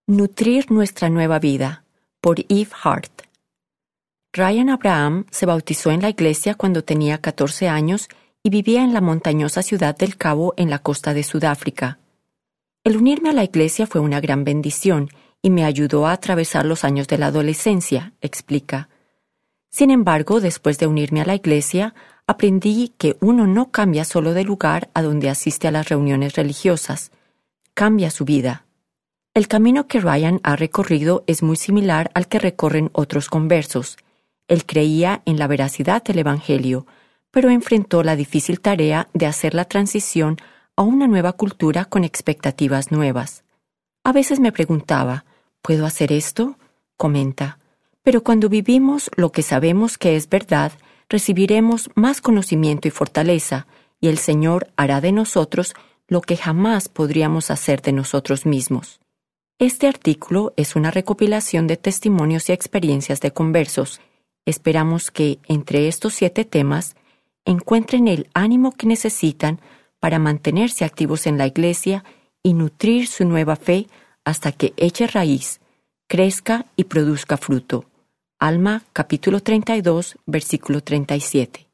Nutrir nuestra nueva vida, por Eve Hart. Ryan Abraham se bautizó en la iglesia cuando tenía 14 años y vivía en la montañosa ciudad del Cabo en la costa de Sudáfrica. El unirme a la iglesia fue una gran bendición y me ayudó a atravesar los años de la adolescencia, explica. Sin embargo, después de unirme a la iglesia, aprendí que uno no cambia solo de lugar a donde asiste a las reuniones religiosas, cambia su vida. El camino que Ryan ha recorrido es muy similar al que recorren otros conversos. Él creía en la veracidad del Evangelio, pero enfrentó la difícil tarea de hacer la transición a una nueva cultura con expectativas nuevas. A veces me preguntaba, ¿puedo hacer esto? Comenta. Pero cuando vivimos lo que sabemos que es verdad, recibiremos más conocimiento y fortaleza, y el Señor hará de nosotros lo que jamás podríamos hacer de nosotros mismos. Este artículo es una recopilación de testimonios y experiencias de conversos. Esperamos que, entre estos 7 temas, encuentren el ánimo que necesitan para mantenerse activos en la iglesia y nutrir su nueva fe hasta que eche raíz, crezca y produzca fruto. Alma, capítulo 32, versículo 37.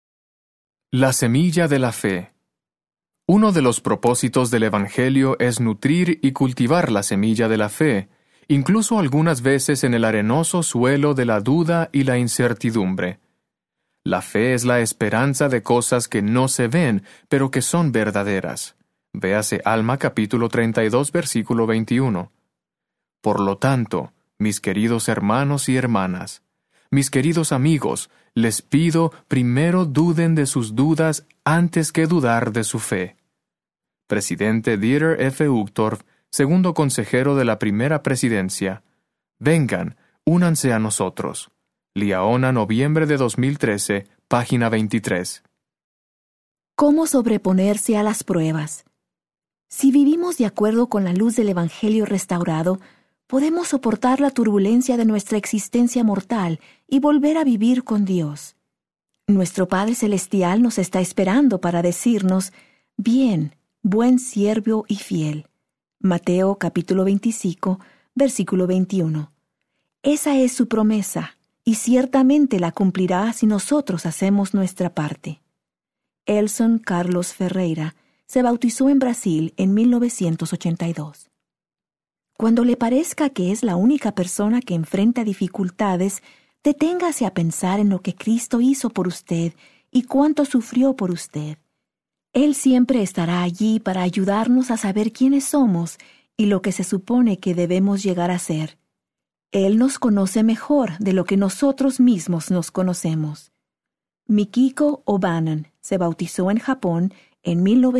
La semilla de la fe. Uno de los propósitos del Evangelio es nutrir y cultivar la semilla de la fe, incluso algunas veces en el arenoso suelo de la duda y la incertidumbre. La fe es la esperanza de cosas que no se ven, pero que son verdaderas. Véase Alma capítulo 32, versículo 21. Por lo tanto, mis queridos hermanos y hermanas, mis queridos amigos, les pido primero duden de sus dudas antes que dudar de su fe. Presidente Dieter F. Uchtdorf, segundo consejero de la primera presidencia. Vengan, únanse a nosotros. Liaona, noviembre de 2013, página 23. ¿Cómo sobreponerse a las pruebas? Si vivimos de acuerdo con la luz del Evangelio restaurado, podemos soportar la turbulencia de nuestra existencia mortal y volver a vivir con Dios. Nuestro Padre Celestial nos está esperando para decirnos, «Bien, buen siervo y fiel». Mateo capítulo 25, versículo 21. Esa es su promesa, y ciertamente la cumplirá si nosotros hacemos nuestra parte. Elson Carlos Ferreira se bautizó en Brasil en 1982. Cuando le parezca que es la única persona que enfrenta dificultades, deténgase a pensar en lo que Cristo hizo por usted y cuánto sufrió por usted. Él siempre estará allí para ayudarnos a saber quiénes somos y lo que se supone que debemos llegar a ser. Él nos conoce mejor de lo que nosotros mismos nos conocemos. Mikiko Obanan se bautizó en Japón en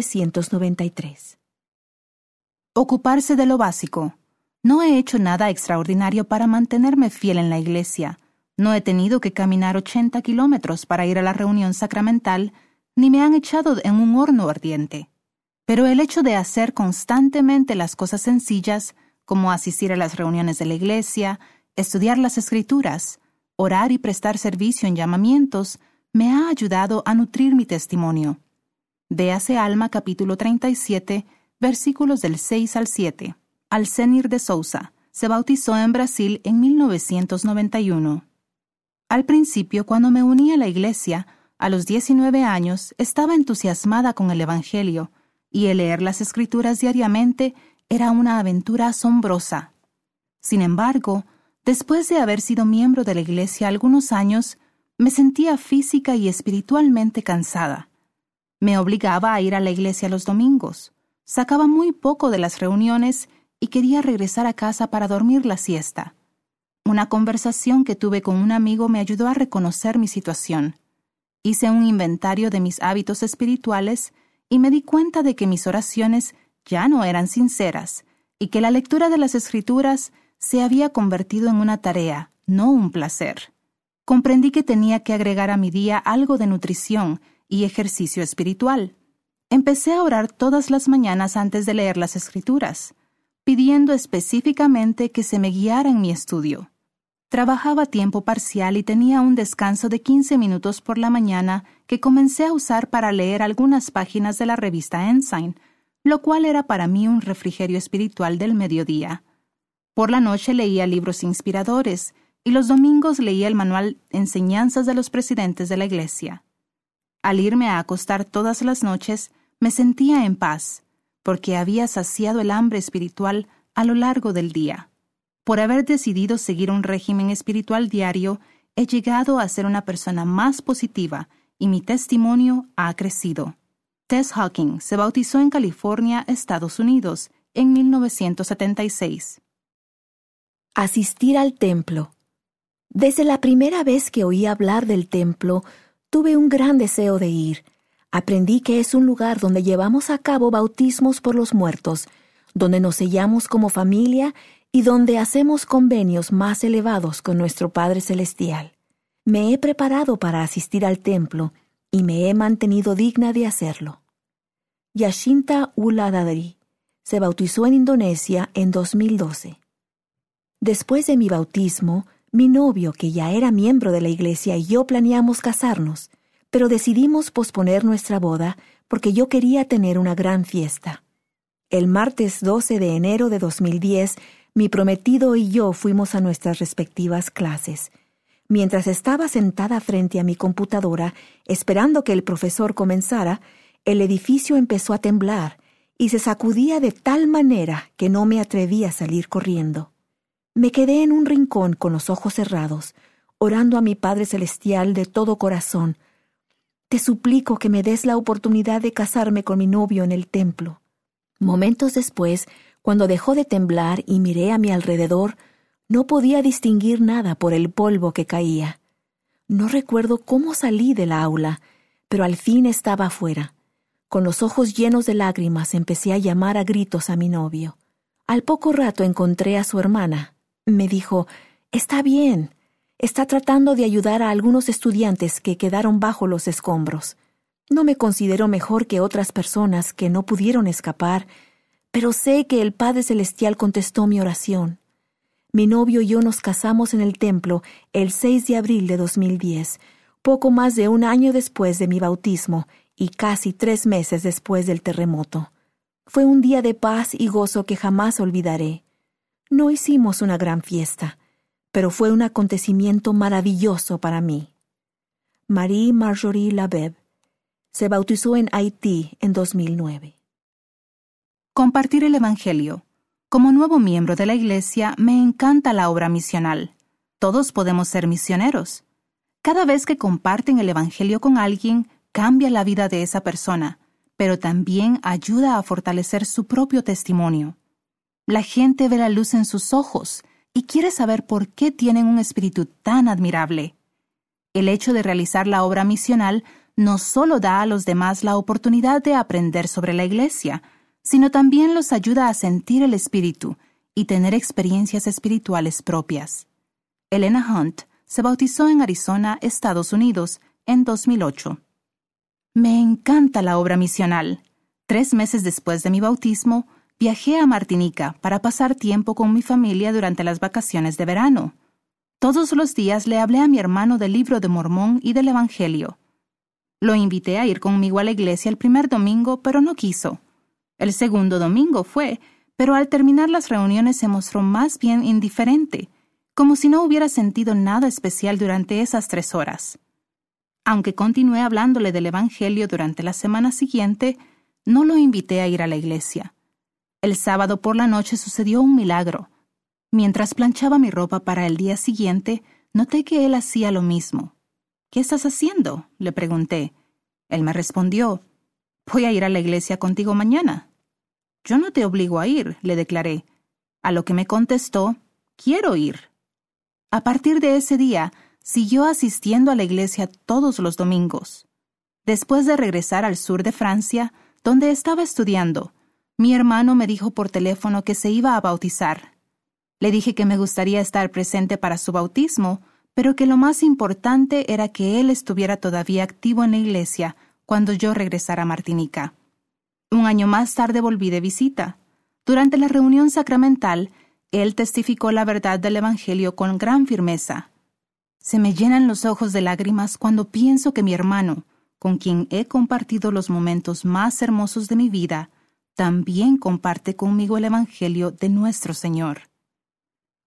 1993. Ocuparse de lo básico. No he hecho nada extraordinario para mantenerme fiel en la iglesia. No he tenido que caminar 80 kilómetros para ir a la reunión sacramental, ni me han echado en un horno ardiente. Pero el hecho de hacer constantemente las cosas sencillas, como asistir a las reuniones de la iglesia, estudiar las Escrituras, orar y prestar servicio en llamamientos, me ha ayudado a nutrir mi testimonio. Véase Alma capítulo 37, versículos del 6 al 7. Alcenir de Souza se bautizó en Brasil en 1991. Al principio, cuando me uní a la iglesia, a los 19 años, estaba entusiasmada con el Evangelio, y el leer las Escrituras diariamente era una aventura asombrosa. Sin embargo, después de haber sido miembro de la iglesia algunos años, me sentía física y espiritualmente cansada. Me obligaba a ir a la iglesia los domingos, sacaba muy poco de las reuniones y quería regresar a casa para dormir la siesta. Una conversación que tuve con un amigo me ayudó a reconocer mi situación. Hice un inventario de mis hábitos espirituales y me di cuenta de que mis oraciones ya no eran sinceras y que la lectura de las Escrituras se había convertido en una tarea, no un placer. Comprendí que tenía que agregar a mi día algo de nutrición y ejercicio espiritual. Empecé a orar todas las mañanas antes de leer las Escrituras, pidiendo específicamente que se me guiara en mi estudio. Trabajaba a tiempo parcial y tenía un descanso de 15 minutos por la mañana que comencé a usar para leer algunas páginas de la revista Ensign, lo cual era para mí un refrigerio espiritual del mediodía. Por la noche leía libros inspiradores y los domingos leía el manual Enseñanzas de los Presidentes de la Iglesia. Al irme a acostar todas las noches, me sentía en paz, porque había saciado el hambre espiritual a lo largo del día. Por haber decidido seguir un régimen espiritual diario, he llegado a ser una persona más positiva y mi testimonio ha crecido. Tess Hawking se bautizó en California, Estados Unidos, en 1976. Asistir al templo. Desde la primera vez que oí hablar del templo, tuve un gran deseo de ir. Aprendí que es un lugar donde llevamos a cabo bautismos por los muertos, donde nos sellamos como familia y donde hacemos convenios más elevados con nuestro Padre Celestial. Me he preparado para asistir al templo y me he mantenido digna de hacerlo. Yashinta Wulandari se bautizó en Indonesia en 2012. Después de mi bautismo, mi novio, que ya era miembro de la iglesia, y yo planeamos casarnos, pero decidimos posponer nuestra boda porque yo quería tener una gran fiesta. El martes 12 de enero de 2010, mi prometido y yo fuimos a nuestras respectivas clases. Mientras estaba sentada frente a mi computadora, esperando que el profesor comenzara, el edificio empezó a temblar y se sacudía de tal manera que no me atreví a salir corriendo. Me quedé en un rincón con los ojos cerrados, orando a mi Padre Celestial de todo corazón. Te suplico que me des la oportunidad de casarme con mi novio en el templo. Momentos después, cuando dejó de temblar y miré a mi alrededor, no podía distinguir nada por el polvo que caía. No recuerdo cómo salí del aula, pero al fin estaba afuera. Con los ojos llenos de lágrimas empecé a llamar a gritos a mi novio. Al poco rato encontré a su hermana. Me dijo, «Está bien. Está tratando de ayudar a algunos estudiantes que quedaron bajo los escombros. No me considero mejor que otras personas que no pudieron escapar, pero sé que el Padre Celestial contestó mi oración». Mi novio y yo nos casamos en el templo el 6 de abril de 2010, poco más de un año después de mi bautismo y casi 3 meses después del terremoto. Fue un día de paz y gozo que jamás olvidaré. No hicimos una gran fiesta, pero fue un acontecimiento maravilloso para mí. Marie-Marjorie Labeb se bautizó en Haití en 2009. Compartir el Evangelio. Como nuevo miembro de la Iglesia, me encanta la obra misional. Todos podemos ser misioneros. Cada vez que comparten el Evangelio con alguien, cambia la vida de esa persona, pero también ayuda a fortalecer su propio testimonio. La gente ve la luz en sus ojos y quiere saber por qué tienen un espíritu tan admirable. El hecho de realizar la obra misional no solo da a los demás la oportunidad de aprender sobre la Iglesia, sino también los ayuda a sentir el espíritu y tener experiencias espirituales propias. Elena Hunt se bautizó en Arizona, Estados Unidos, en 2008. Me encanta la obra misional. 3 meses después de mi bautismo, viajé a Martinica para pasar tiempo con mi familia durante las vacaciones de verano. Todos los días le hablé a mi hermano del Libro de Mormón y del Evangelio. Lo invité a ir conmigo a la iglesia el primer domingo, pero no quiso. El segundo domingo fue, pero al terminar las reuniones se mostró más bien indiferente, como si no hubiera sentido nada especial durante esas 3 horas. Aunque continué hablándole del Evangelio durante la semana siguiente, no lo invité a ir a la iglesia. El sábado por la noche sucedió un milagro. Mientras planchaba mi ropa para el día siguiente, noté que él hacía lo mismo. «¿Qué estás haciendo?», le pregunté. Él me respondió, «Voy a ir a la iglesia contigo mañana». «Yo no te obligo a ir», le declaré. A lo que me contestó, «Quiero ir». A partir de ese día, siguió asistiendo a la iglesia todos los domingos. Después de regresar al sur de Francia, donde estaba estudiando, mi hermano me dijo por teléfono que se iba a bautizar. Le dije que me gustaría estar presente para su bautismo, pero que lo más importante era que él estuviera todavía activo en la iglesia cuando yo regresara a Martinica. 1 año más tarde volví de visita. Durante la reunión sacramental, él testificó la verdad del Evangelio con gran firmeza. Se me llenan los ojos de lágrimas cuando pienso que mi hermano, con quien he compartido los momentos más hermosos de mi vida, también comparte conmigo el Evangelio de nuestro Señor.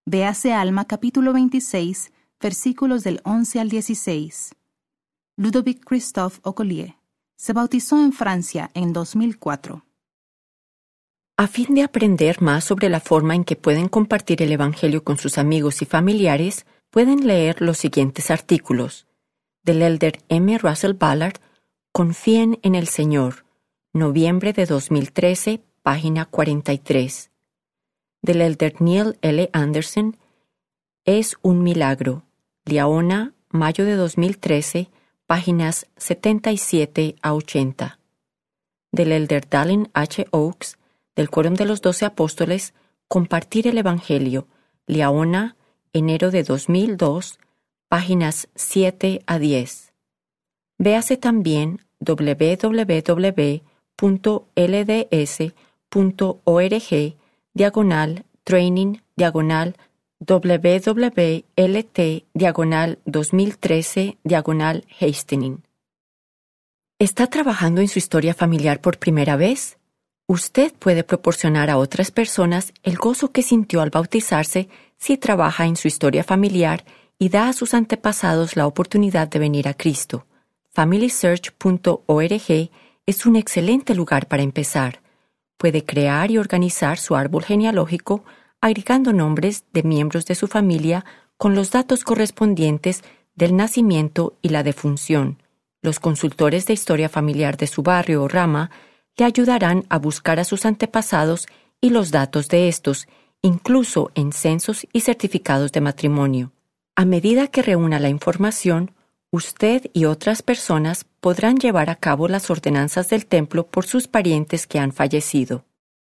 Véase Alma capítulo 26, versículos del 11 al 16. Ludovic Christophe Ocollier se bautizó en Francia en 2004. A fin de aprender más sobre la forma en que pueden compartir el Evangelio con sus amigos y familiares, pueden leer los siguientes artículos. Del elder M. Russell Ballard, Confíen en el Señor, noviembre de 2013, página 43. Del elder Neil L. Anderson, Es un milagro, Liaona, mayo de 2013, páginas 77 a 80. Del elder Dallin H. Oaks, del Quórum de los 12 Apóstoles, Compartir el Evangelio, Liaona, enero de 2002, páginas 7 a 10. Véase también www.lds.org/training/WLT/2013/hastening. ¿Está trabajando en su historia familiar por primera vez? Usted puede proporcionar a otras personas el gozo que sintió al bautizarse si trabaja en su historia familiar y da a sus antepasados la oportunidad de venir a Cristo. FamilySearch.org es un excelente lugar para empezar. Puede crear y organizar su árbol genealógico agregando nombres de miembros de su familia con los datos correspondientes del nacimiento y la defunción. Los consultores de historia familiar de su barrio o rama le ayudarán a buscar a sus antepasados y los datos de estos, incluso en censos y certificados de matrimonio. A medida que reúna la información, usted y otras personas podrán llevar a cabo las ordenanzas del templo por sus parientes que han fallecido.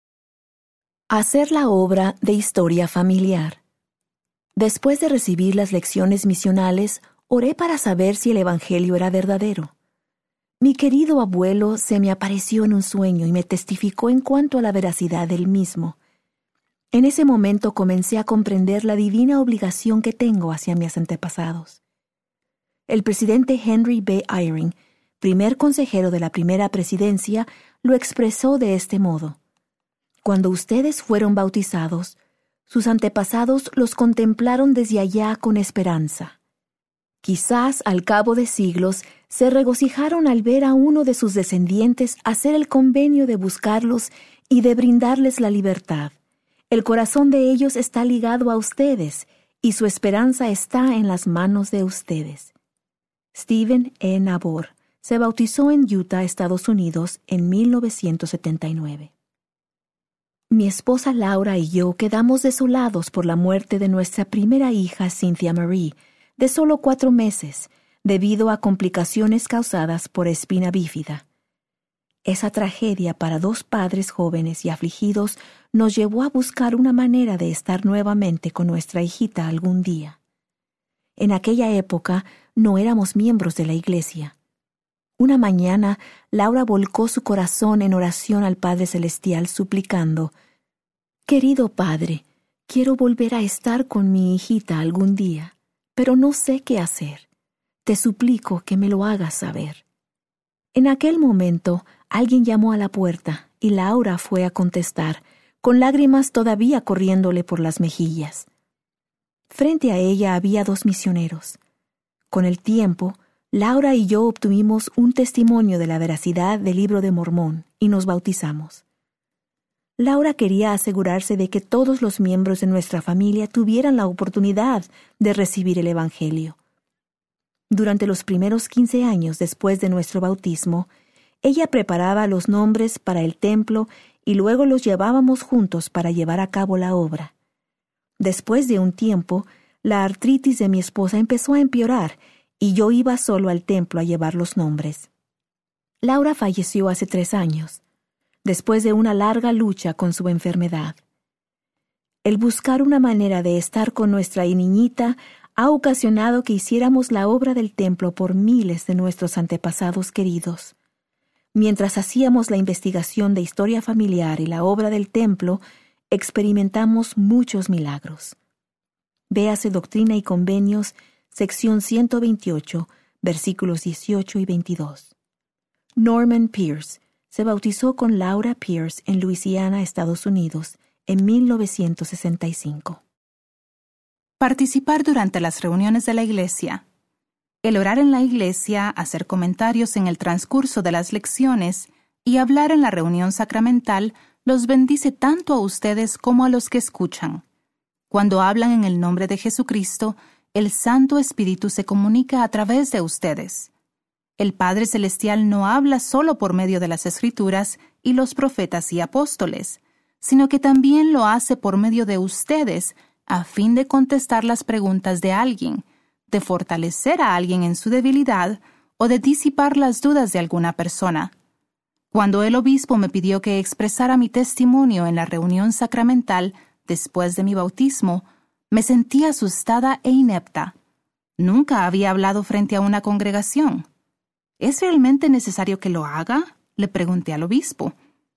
Hacer la obra de historia familiar. Después de recibir las lecciones misionales, oré para saber si el Evangelio era verdadero. Mi querido abuelo se me apareció en un sueño y me testificó en cuanto a la veracidad del mismo. En ese momento comencé a comprender la divina obligación que tengo hacia mis antepasados. El presidente Henry B. Eyring, primer consejero de la primera presidencia, lo expresó de este modo: Cuando ustedes fueron bautizados, sus antepasados los contemplaron desde allá con esperanza. Quizás al cabo de siglos se regocijaron al ver a uno de sus descendientes hacer el convenio de buscarlos y de brindarles la libertad. El corazón de ellos está ligado a ustedes y su esperanza está en las manos de ustedes. Stephen E. Nabor se bautizó en Utah, Estados Unidos, en 1979. Mi esposa Laura y yo quedamos desolados por la muerte de nuestra primera hija, Cynthia Marie, de solo 4 meses, debido a complicaciones causadas por espina bífida. Esa tragedia para 2 padres jóvenes y afligidos nos llevó a buscar una manera de estar nuevamente con nuestra hijita algún día. En aquella época no éramos miembros de la iglesia. Una mañana, Laura volcó su corazón en oración al Padre Celestial, suplicando: «Querido Padre, quiero volver a estar con mi hijita algún día, pero no sé qué hacer. Te suplico que me lo hagas saber». En aquel momento, alguien llamó a la puerta y Laura fue a contestar, con lágrimas todavía corriéndole por las mejillas. Frente a ella había 2 misioneros. Con el tiempo, Laura y yo obtuvimos un testimonio de la veracidad del Libro de Mormón y nos bautizamos. Laura quería asegurarse de que todos los miembros de nuestra familia tuvieran la oportunidad de recibir el Evangelio. Durante los primeros 15 años después de nuestro bautismo, ella preparaba los nombres para el templo y luego los llevábamos juntos para llevar a cabo la obra. Después de un tiempo, la artritis de mi esposa empezó a empeorar y yo iba solo al templo a llevar los nombres. Laura falleció hace 3 años, después de una larga lucha con su enfermedad. El buscar una manera de estar con nuestra niñita ha ocasionado que hiciéramos la obra del templo por miles de nuestros antepasados queridos. Mientras hacíamos la investigación de historia familiar y la obra del templo, experimentamos muchos milagros. Véase Doctrina y Convenios, sección 128, versículos 18 y 22. Norman Pierce se bautizó con Laura Pierce en Luisiana, Estados Unidos, en 1965. Participar durante las reuniones de la iglesia. El orar en la iglesia, hacer comentarios en el transcurso de las lecciones y hablar en la reunión sacramental los bendice tanto a ustedes como a los que escuchan. Cuando hablan en el nombre de Jesucristo, el Santo Espíritu se comunica a través de ustedes. El Padre Celestial no habla solo por medio de las Escrituras y los profetas y apóstoles, sino que también lo hace por medio de ustedes a fin de contestar las preguntas de alguien, de fortalecer a alguien en su debilidad o de disipar las dudas de alguna persona. Cuando el obispo me pidió que expresara mi testimonio en la reunión sacramental después de mi bautismo, me sentí asustada e inepta. Nunca había hablado frente a una congregación. ¿Es realmente necesario que lo haga?, le pregunté al obispo.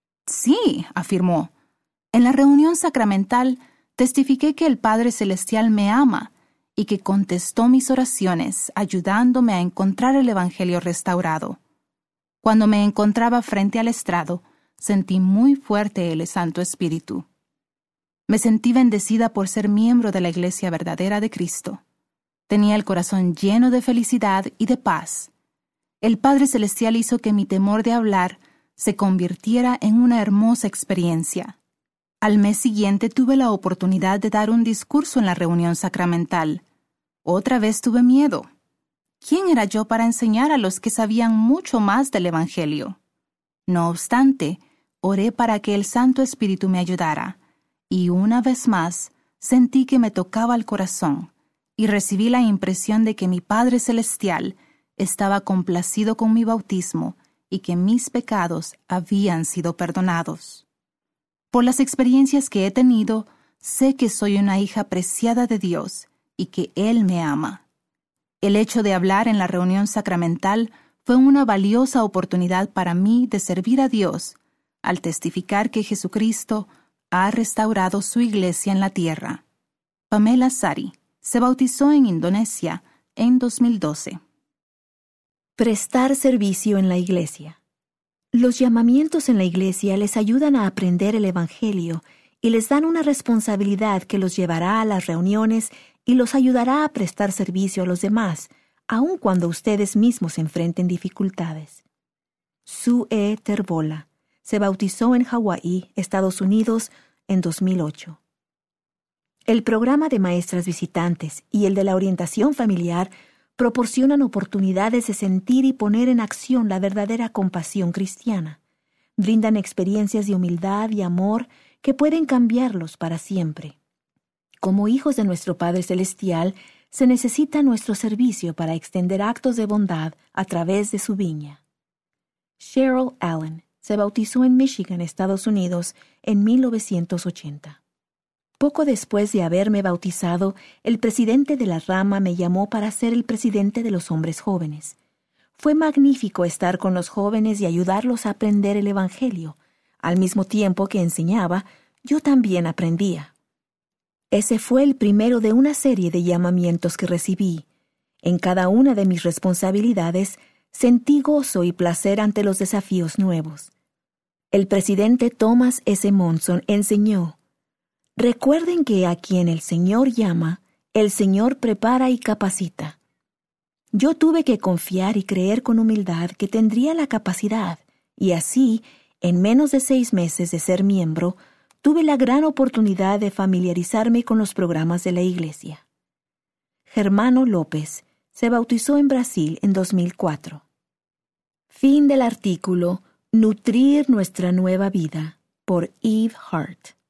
Sí, afirmó. En la reunión sacramental testifiqué que el Padre Celestial me ama y que contestó mis oraciones ayudándome a encontrar el Evangelio restaurado. Cuando me encontraba frente al estrado, sentí muy fuerte el Santo Espíritu. Me sentí bendecida por ser miembro de la Iglesia verdadera de Cristo. Tenía el corazón lleno de felicidad y de paz. El Padre Celestial hizo que mi temor de hablar se convirtiera en una hermosa experiencia. Al mes siguiente tuve la oportunidad de dar un discurso en la reunión sacramental. Otra vez tuve miedo. ¿Quién era yo para enseñar a los que sabían mucho más del Evangelio? No obstante, oré para que el Santo Espíritu me ayudara, y una vez más sentí que me tocaba el corazón, y recibí la impresión de que mi Padre Celestial estaba complacido con mi bautismo y que mis pecados habían sido perdonados. Por las experiencias que he tenido, sé que soy una hija preciada de Dios y que Él me ama. El hecho de hablar en la reunión sacramental fue una valiosa oportunidad para mí de servir a Dios, al testificar que Jesucristo ha restaurado su iglesia en la tierra. Pamela Sari se bautizó en Indonesia en 2012. Prestar servicio en la iglesia. Los llamamientos en la iglesia les ayudan a aprender el Evangelio y les dan una responsabilidad que los llevará a las reuniones y los ayudará a prestar servicio a los demás, aun cuando ustedes mismos enfrenten dificultades. Sue Terbola se bautizó en Hawái, Estados Unidos, en 2008. El programa de maestras visitantes y el de la orientación familiar proporcionan oportunidades de sentir y poner en acción la verdadera compasión cristiana. Brindan experiencias de humildad y amor que pueden cambiarlos para siempre. Como hijos de nuestro Padre Celestial, se necesita nuestro servicio para extender actos de bondad a través de su viña. Cheryl Allen se bautizó en Michigan, Estados Unidos, en 1980. Poco después de haberme bautizado, el presidente de la rama me llamó para ser el presidente de los hombres jóvenes. Fue magnífico estar con los jóvenes y ayudarlos a aprender el Evangelio. Al mismo tiempo que enseñaba, yo también aprendía. Ese fue el primero de una serie de llamamientos que recibí. En cada una de mis responsabilidades, sentí gozo y placer ante los desafíos nuevos. El presidente Thomas S. Monson enseñó: recuerden que a quien el Señor llama, el Señor prepara y capacita. Yo tuve que confiar y creer con humildad que tendría la capacidad, y así, en menos de 6 meses de ser miembro, tuve la gran oportunidad de familiarizarme con los programas de la iglesia. Germano López se bautizó en Brasil en 2004. Fin del artículo Nutrir nuestra nueva vida, por Eve Hart.